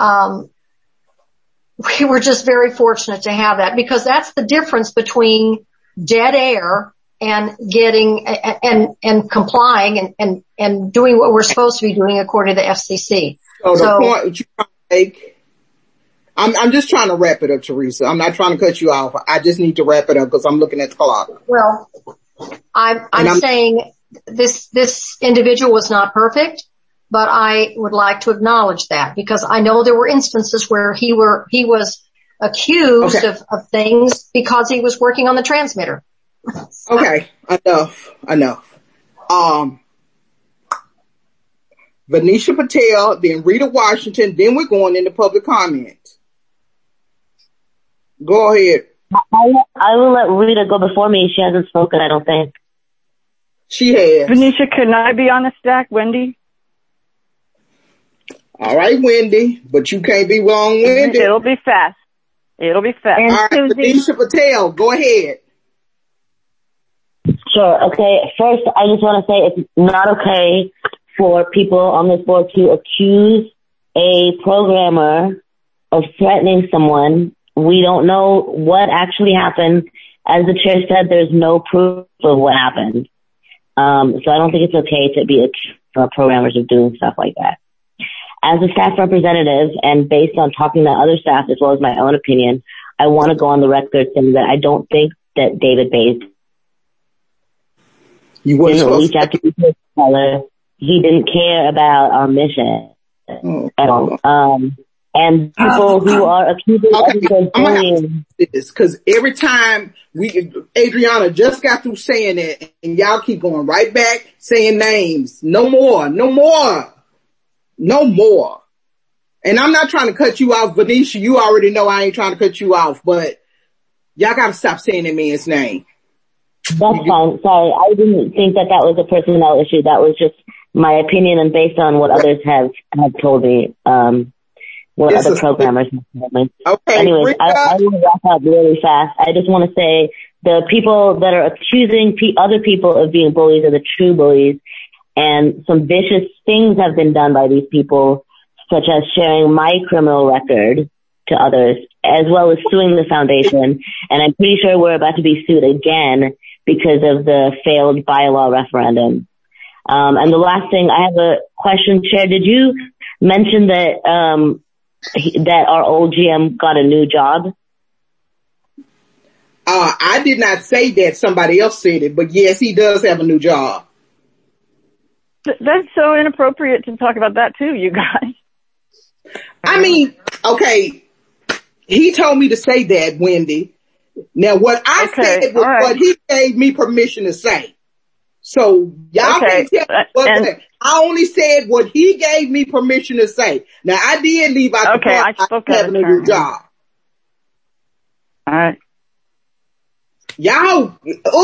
we were just very fortunate to have that, because that's the difference between dead air and getting and complying and doing what we're supposed to be doing according to the FCC. So the point you make, I'm just trying to wrap it up, Teresa. I'm not trying to cut you off. I just need to wrap it up because I'm looking at the clock. Well, I'm saying this individual was not perfect, but I would like to acknowledge that, because I know there were instances where he was accused of things because he was working on the transmitter. Okay, enough. Venetia Patel, then Rita Washington, then we're going into public comment. Go ahead. I will let Rita go before me. She hasn't spoken, I don't think. She has. Venetia, can I be on the stack, Wendy? All right, Wendy, but you can't be long-winded. It'll be fast. All right, Venetia Patel, go ahead. Sure. Okay. First, I just want to say it's not okay for people on this board to accuse a programmer of threatening someone. We don't know what actually happened. As the chair said, there's no proof of what happened. So I don't think it's okay to be accused programmers of doing stuff like that. As a staff representative, and based on talking to other staff as well as my own opinion, I want to go on the record saying that I don't think that David Bays didn't reach out to the color. He didn't care about our mission at all. And people who are accusing others of bullying. Because every time Adriana just got through saying it, and y'all keep going right back saying names. No more. And I'm not trying to cut you off, Venetia. You already know I ain't trying to cut you off, but y'all gotta stop saying that man's name. That's fine. Sorry. I didn't think that was a personnel issue. That was just my opinion and based on what others have told me. What other programmers have told me. Okay. Anyways, I will wrap up really fast. I just want to say the people that are accusing other people of being bullies are the true bullies, and some vicious things have been done by these people, such as sharing my criminal record to others, as well as suing the foundation. And I'm pretty sure we're about to be sued again because of the failed bylaw referendum. And the last thing, I have a question, Chair. Did you mention that that our old GM got a new job? I did not say that. Somebody else said it, but yes, he does have a new job. That's so inappropriate to talk about that too, you guys. I mean, okay, he told me to say that, Wendy. Now what I said was what he gave me permission to say. So y'all can tell me what I only said what he gave me permission to say. Now I did leave out the part I spoke having a new job. All right. Y'all,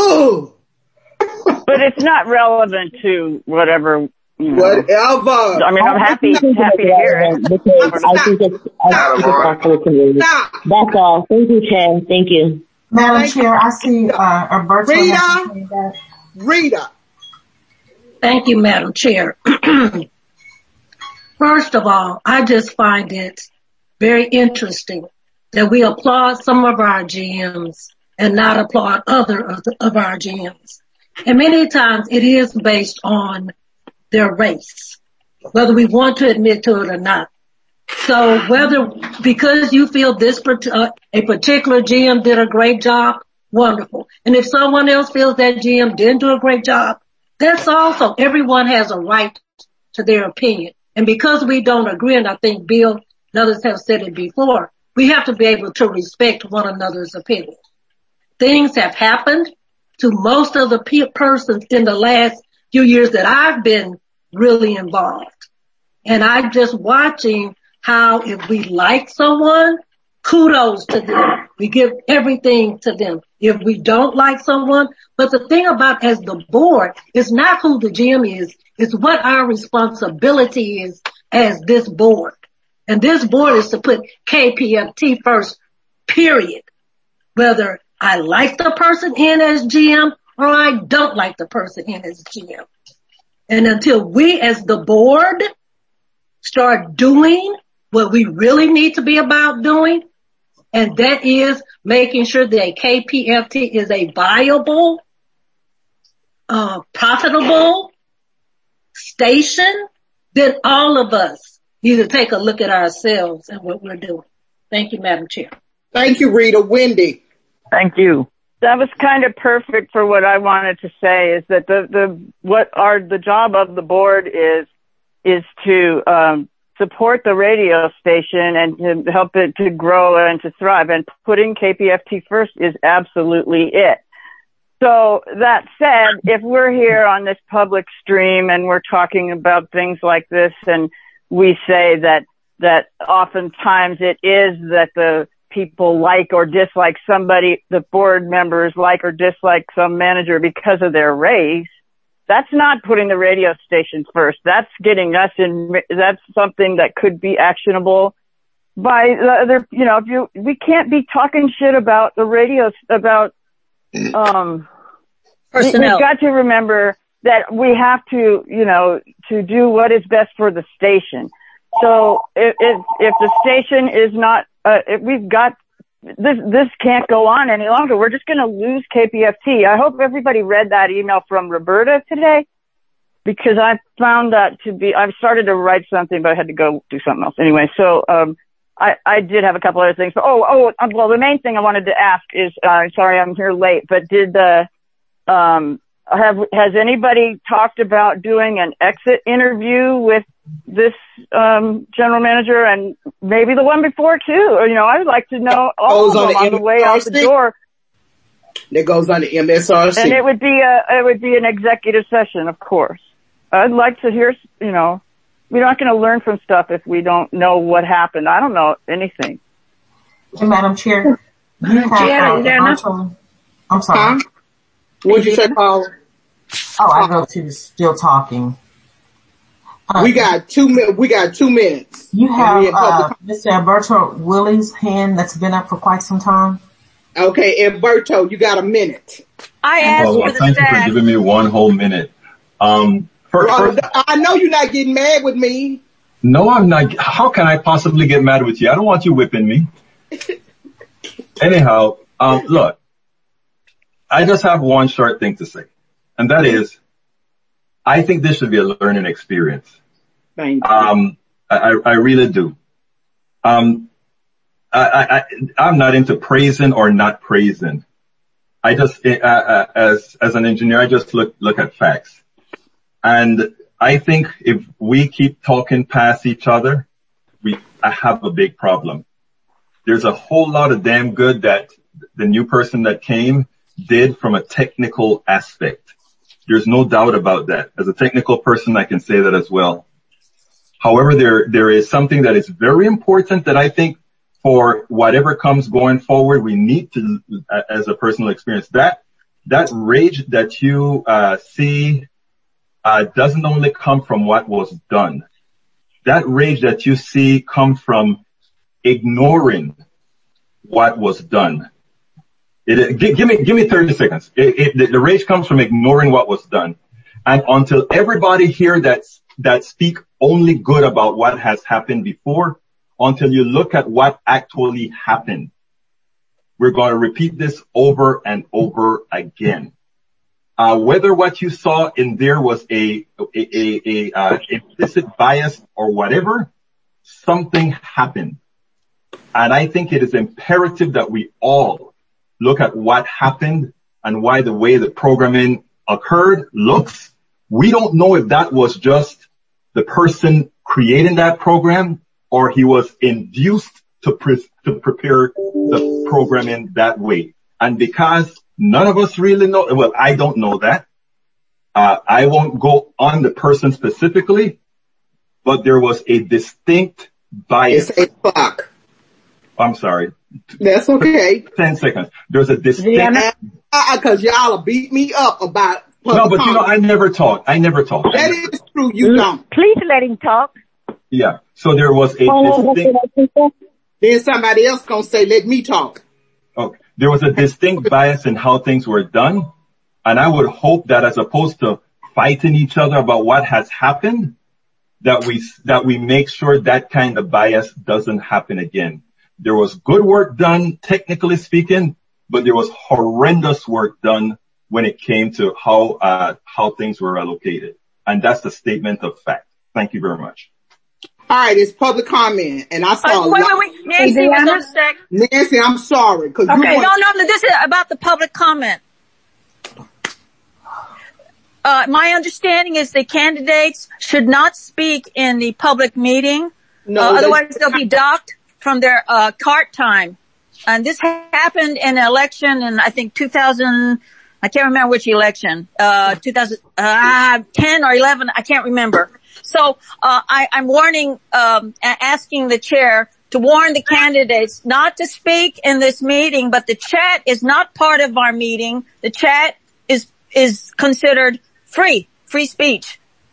But it's not relevant to whatever. Whatever. I mean, I'm happy to hear it. I think it's possible to me. That's all. Thank you, Chair. Thank you. Madam Chair, I see Alberto. Rita. Thank you, Madam Chair. First of all, I just find it very interesting that we applaud some of our GMs and not applaud other of our GMs. And many times it is based on their race, whether we want to admit to it or not. So because you feel a particular GM did a great job, wonderful. And if someone else feels that GM didn't do a great job, that's also, everyone has a right to their opinion. And because we don't agree, and I think Bill and others have said it before, we have to be able to respect one another's opinion. Things have happened to most of the persons in the last few years that I've been really involved. And I'm just watching how if we like someone, kudos to them. We give everything to them. If we don't like someone, but the thing about as the board is not who the GM is, it's what our responsibility is as this board. And this board is to put KPFT first, period. Whether I like the person in as GM or I don't like the person in as GM. And until we as the board start doing what we really need to be about doing, and that is making sure that KPFT is a viable, profitable station, then all of us need to take a look at ourselves and what we're doing. Thank you, Madam Chair. Thank you, Rita. Wendy. Thank you. That was kind of perfect for what I wanted to say, is that the job of the board is to support the radio station and to help it to grow and to thrive, and putting KPFT first is absolutely it. So that said, if we're here on this public stream and we're talking about things like this, and we say that oftentimes it is that the people like or dislike somebody, the board members like or dislike some manager because of their race, that's not putting the radio station first. That's getting us in, that's something that could be actionable by the other, we can't be talking shit about the radio, about, personnel. We've got to remember that we have to, to do what is best for the station. So if the station is not, if we've got, this can't go on any longer. We're just going to lose KPFT. I hope everybody read that email from Roberta today, because I found that to be, I've started to write something, but I had to go do something else. Anyway, so, I did have a couple other things. But, well, the main thing I wanted to ask is, sorry I'm here late, but has anybody talked about doing an exit interview with this general manager, and maybe the one before too? Or, I would like to know all of them on the way out the door. That goes on the MSRC. And it would be an executive session, of course. I'd like to hear, we're not going to learn from stuff if we don't know what happened. I don't know anything. Hey, Madam Chair. I'm sorry. What'd you say, Paula? I know she was still talking. We got 2 minutes. You have Mr. Alberto Willie's hand that's been up for quite some time. Okay, Alberto, you got a minute. I asked for the thank you for giving me 1 whole minute. I know you're not getting mad with me. No, I'm not. How can I possibly get mad with you? I don't want you whipping me. Anyhow, look, I just have one short thing to say, and that is, I think this should be a learning experience. Thank you. I really do. I'm not into praising or not praising. I just, as an engineer, I just look at facts. And I think if we keep talking past each other, I have a big problem. There's a whole lot of damn good that the new person that came did from a technical aspect. There's no doubt about that. As a technical person, I can say that as well. However, there is something that is very important that I think for whatever comes going forward, we need to, as a personal experience, that rage that you see doesn't only come from what was done. That rage that you see comes from ignoring what was done. Give me 30 seconds. The rage comes from ignoring what was done. And until everybody here that speak only good about what has happened before, until you look at what actually happened, we're going to repeat this over and over again. Whether what you saw in there was a implicit bias or whatever, something happened. And I think it is imperative that we all look at what happened and why the way the programming occurred looks. We don't know if that was just the person creating that program or he was induced to prepare the programming that way. And because none of us really know, well, I don't know that. I won't go on the person specifically, but there was a distinct bias. It's 8 o'clock. I'm sorry. That's okay. 10 seconds. There's a distinct. Cause y'all beat me up about. No, but you know, I never talk. That is true. You don't. Please let him talk. Yeah. So there was a distinct. Then somebody else gonna say, let me talk. Okay. There was a distinct bias in how things were done. And I would hope that as opposed to fighting each other about what has happened, that we make sure that kind of bias doesn't happen again. There was good work done, technically speaking, but there was horrendous work done when it came to how things were allocated. And that's the statement of fact. Thank you very much. All right, it's public comment, and I saw. Wait. Nancy, was a sec. Nancy, I'm sorry. Okay, no, this is about the public comment. My understanding is the candidates should not speak in the public meeting. No, otherwise they'll be docked from their cart time. And this happened in an election in, I think, 2000. I can't remember which election. 2010 or 11. I can't remember. So I'm warning, asking the chair to warn the candidates not to speak in this meeting. But the chat is not part of our meeting. The chat is considered free speech.